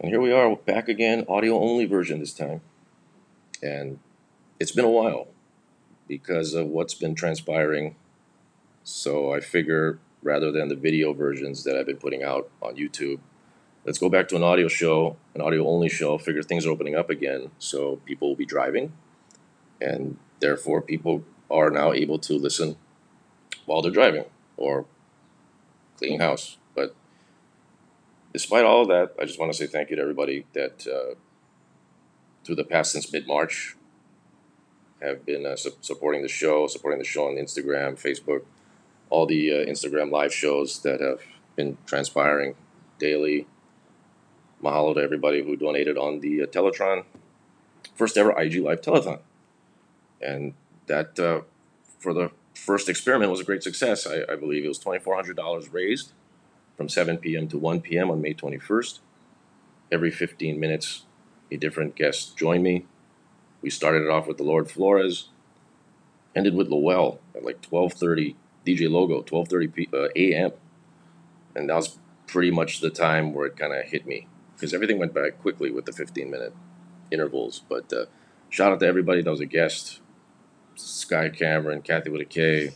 And here we are back again, audio only version this time. And it's been a while because of what's been transpiring. So I figure rather than the video versions that I've been putting out on YouTube, let's go back to an audio show, an audio only show. Figure things are opening up again. So people will be driving, and therefore people are now able to listen while they're driving or cleaning house. But despite all of that, I just want to say thank you to everybody that through the past since mid March have been supporting the show on Instagram, Facebook, all the Instagram live shows that have been transpiring daily. Mahalo to everybody who donated on the Telethon, first ever IG Live Telethon. And that, for the first experiment, was a great success. I believe it was $2,400 raised from 7 p.m. to 1 p.m. on May 21st. Every 15 minutes, a different guest joined me. We started it off with the Lord Flores, ended with Lowell at like 12:30 DJ Logo, 12:30 a.m. And that was pretty much the time where it kind of hit me because everything went by quickly with the 15-minute intervals. But shout out to everybody that was a guest: Sky Cameron, Kathy with a K,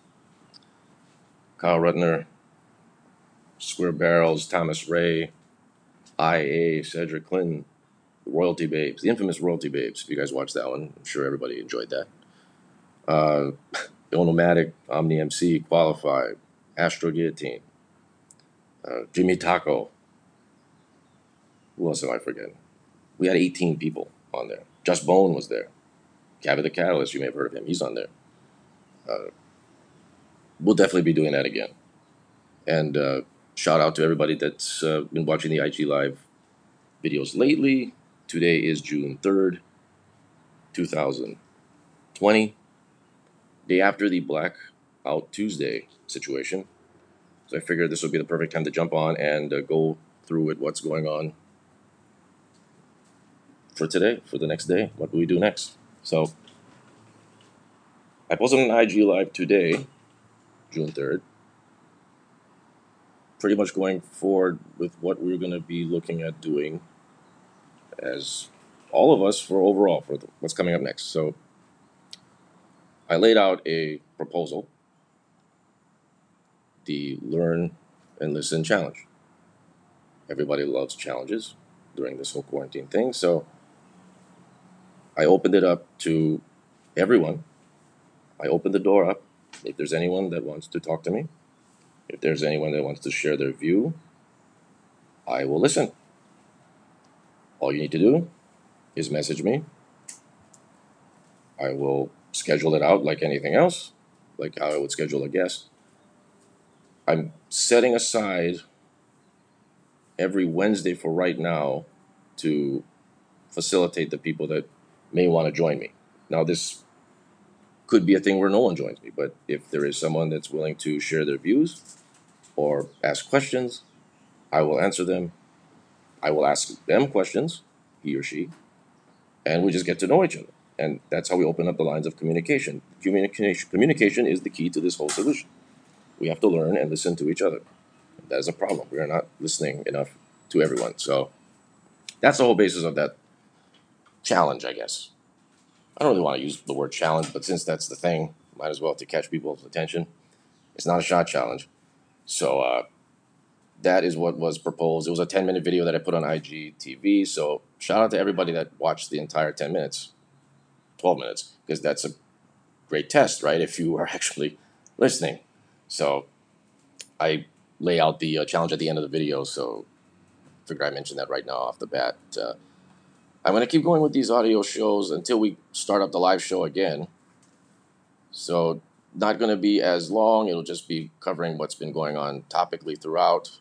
Kyle Rutner, Square Barrels, Thomas Ray, IA, Cedric Clinton, the Royalty Babes, the infamous Royalty Babes. If you guys watched that one, I'm sure everybody enjoyed that. Onomatic, Omni MC, Qualified, Astro Guillotine, Jimmy Taco. Who else am I forgetting? We had 18 people on there. Just Bone was there. Cabby the Catalyst, you may have heard of him. He's on there. We'll definitely be doing that again. And shout out to everybody that's been watching the IG Live videos lately. Today is June 3rd, 2020. Day after the Blackout Tuesday situation. So I figured this would be the perfect time to jump on and go through with what's going on for today, for the next day. What do we do next? So I posted an IG Live today, June 3rd, pretty much going forward with what we're going to be looking at doing as all of us for overall for what's coming up next. So I laid out a proposal, the Learn and Listen Challenge. Everybody loves challenges during this whole quarantine thing. So I opened it up to everyone. I opened the door up. If there's anyone that wants to talk to me, if there's anyone that wants to share their view, I will listen. All you need to do is message me. I will schedule it out like anything else, like how I would schedule a guest. I'm setting aside every Wednesday for right now to facilitate the people that may want to join me. Now, this could be a thing where no one joins me, but if there is someone that's willing to share their views or ask questions, I will answer them. I will ask them questions, he or she, and we just get to know each other. And that's how we open up the lines of communication. Communication is the key to this whole solution. We have to learn and listen to each other. That is a problem. We are not listening enough to everyone. So that's the whole basis of that challenge, I guess. I don't really want to use the word challenge, but since that's the thing, might as well to catch people's attention. It's not a shot challenge. So that is what was proposed. It was a 10-minute video that I put on IGTV. So shout out to everybody that watched the entire 10 minutes, 12 minutes, because that's a great test, right? If you are actually listening. So I lay out the challenge at the end of the video. So I figure I mention that right now off the bat. I'm going to keep going with these audio shows until we start up the live show again. So not going to be as long. It'll just be covering what's been going on topically throughout.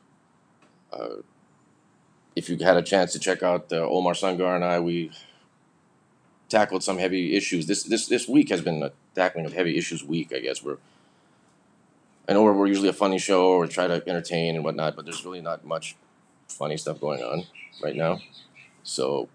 If you had a chance to check out Omar Sangar and I, we tackled some heavy issues. This week has been a tackling of heavy issues week, I guess. I know we're usually a funny show or try to entertain and whatnot, but there's really not much funny stuff going on right now. So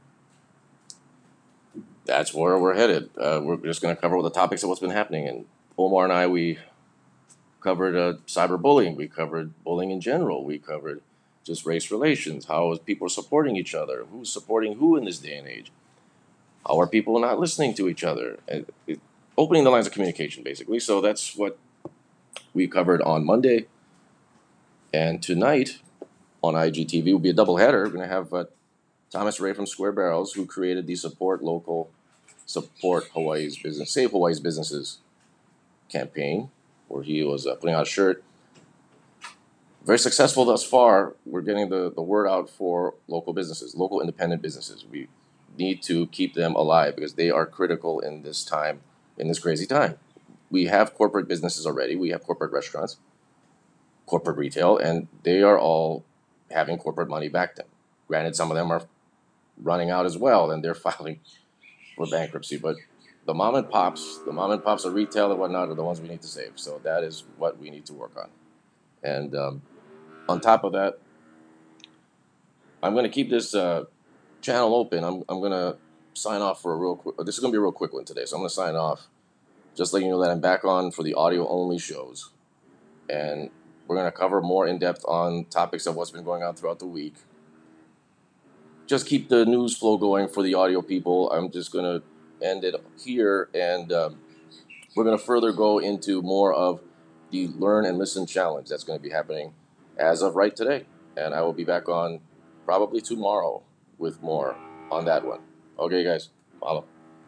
that's where we're headed. We're just going to cover all the topics of what's been happening. And Omar and I, we covered cyberbullying. We covered bullying in general. We covered just race relations. How is people supporting each other? Who's supporting who in this day and age? How are people not listening to each other? Opening the lines of communication, basically. So that's what we covered on Monday. And tonight on IGTV will be a double header. We're going to have Thomas Ray from Square Barrels, who created the Support Local, Support Hawaii's Business, Save Hawaii's Businesses campaign, where he was putting out a shirt. Very successful thus far. We're getting the word out for local businesses, local independent businesses. We need to keep them alive because they are critical in this time, in this crazy time. We have corporate businesses already. We have corporate restaurants, corporate retail, and they are all having corporate money back them. Granted, some of them are running out as well, and they're filing for bankruptcy. But the mom and pops of retail and whatnot are the ones we need to save. So that is what we need to work on. And on top of that, I'm going to keep this channel open. I'm going to sign off for a real quick. This is going to be a real quick one today. So I'm going to sign off. Just letting you know that I'm back on for the audio only shows. And we're going to cover more in depth on topics of what's been going on throughout the week. Just keep the news flow going for the audio people. I'm just going to end it here. And we're going to further go into more of the Learn and Listen Challenge that's going to be happening as of right today. And I will be back on probably tomorrow with more on that one. Okay, guys. Follow.